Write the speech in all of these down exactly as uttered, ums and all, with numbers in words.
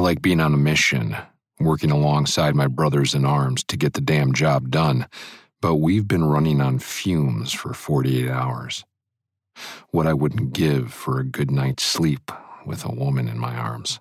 like being on a mission, working alongside my brothers in arms to get the damn job done, but we've been running on fumes for forty-eight hours. What I wouldn't give for a good night's sleep with a woman in my arms.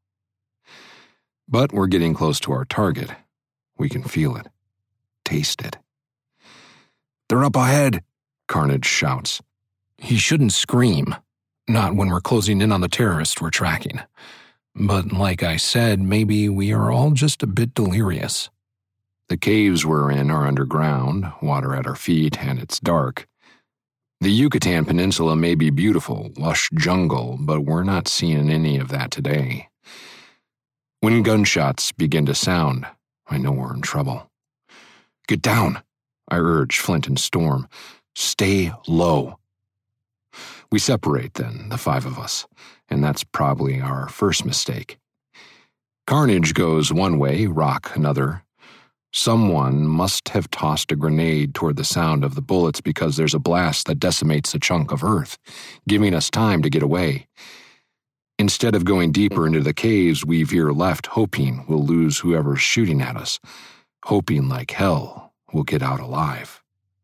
But we're getting close to our target. We can feel it, taste it. "They're up ahead," Carnage shouts. He shouldn't scream, not when we're closing in on the terrorists we're tracking. But like I said, maybe we are all just a bit delirious. The caves we're in are underground, water at our feet, and it's dark. The Yucatan Peninsula may be beautiful, lush jungle, but we're not seeing any of that today. When gunshots begin to sound, I know we're in trouble. "Get down," I urge Flint and Storm. "Stay low." We separate then, the five of us, and that's probably our first mistake. Carnage goes one way, Rock another. Someone must have tossed a grenade toward the sound of the bullets because there's a blast that decimates a chunk of earth, giving us time to get away. Instead of going deeper into the caves, we veer left, hoping we'll lose whoever's shooting at us, hoping like hell we'll get out alive.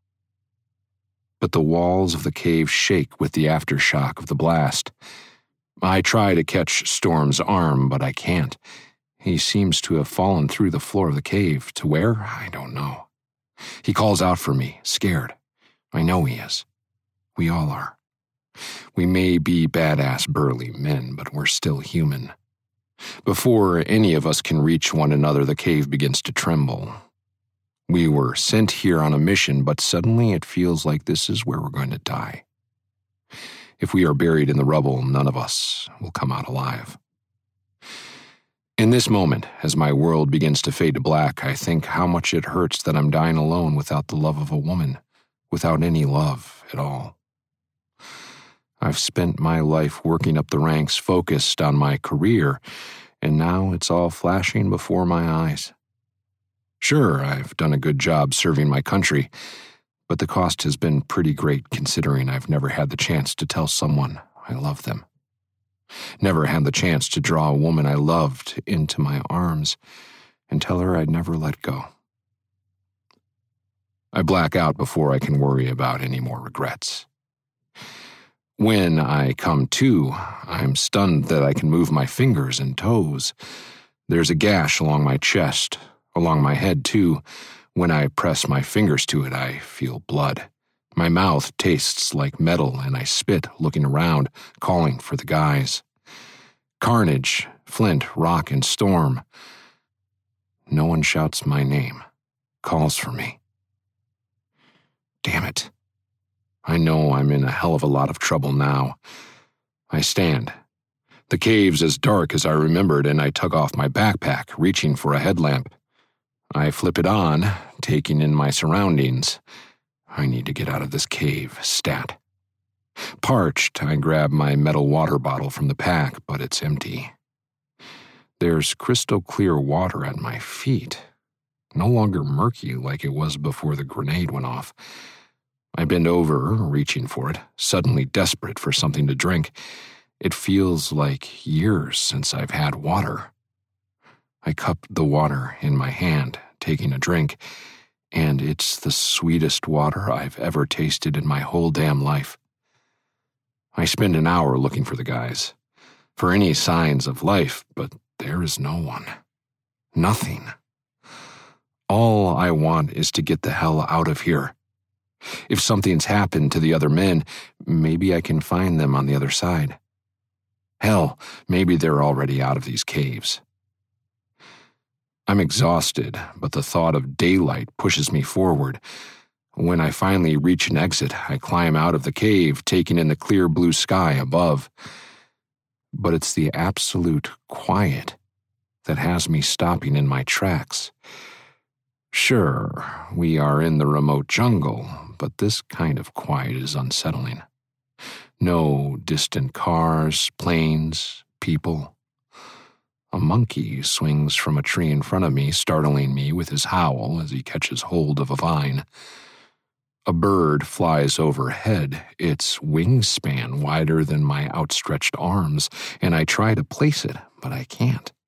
But the walls of the cave shake with the aftershock of the blast. I try to catch Storm's arm, but I can't. He seems to have fallen through the floor of the cave. To where? I don't know. He calls out for me, scared. I know he is. We all are. We may be badass burly men, but we're still human. Before any of us can reach one another, the cave begins to tremble. We were sent here on a mission, but suddenly it feels like this is where we're going to die. If we are buried in the rubble, none of us will come out alive. In this moment, as my world begins to fade to black, I think how much it hurts that I'm dying alone without the love of a woman, without any love at all. I've spent my life working up the ranks, focused on my career, and now it's all flashing before my eyes. Sure, I've done a good job serving my country, but the cost has been pretty great considering I've never had the chance to tell someone I love them. Never had the chance to draw a woman I loved into my arms and tell her I'd never let go. I black out before I can worry about any more regrets. When I come to, I'm stunned that I can move my fingers and toes. There's a gash along my chest, along my head too. When I press my fingers to it, I feel blood. My mouth tastes like metal, and I spit, looking around, calling for the guys. Carnage, Flint, Rock, and Storm. No one shouts my name, calls for me. Damn it. I know I'm in a hell of a lot of trouble now. I stand. The cave's as dark as I remembered, and I tug off my backpack, reaching for a headlamp. I flip it on, taking in my surroundings. I need to get out of this cave, stat. Parched, I grab my metal water bottle from the pack, but it's empty. There's crystal clear water at my feet, no longer murky like it was before the grenade went off. I bend over, reaching for it, suddenly desperate for something to drink. It feels like years since I've had water. I cup the water in my hand, taking a drink, and it's the sweetest water I've ever tasted in my whole damn life. I spend an hour looking for the guys, for any signs of life, but there is no one. Nothing. All I want is to get the hell out of here. If something's happened to the other men, maybe I can find them on the other side. Hell, maybe they're already out of these caves. I'm exhausted, but the thought of daylight pushes me forward. When I finally reach an exit, I climb out of the cave, taking in the clear blue sky above. But it's the absolute quiet that has me stopping in my tracks. Sure, we are in the remote jungle, but this kind of quiet is unsettling. No distant cars, planes, people. A monkey swings from a tree in front of me, startling me with his howl as he catches hold of a vine. A bird flies overhead, its wingspan wider than my outstretched arms, and I try to place it, but I can't.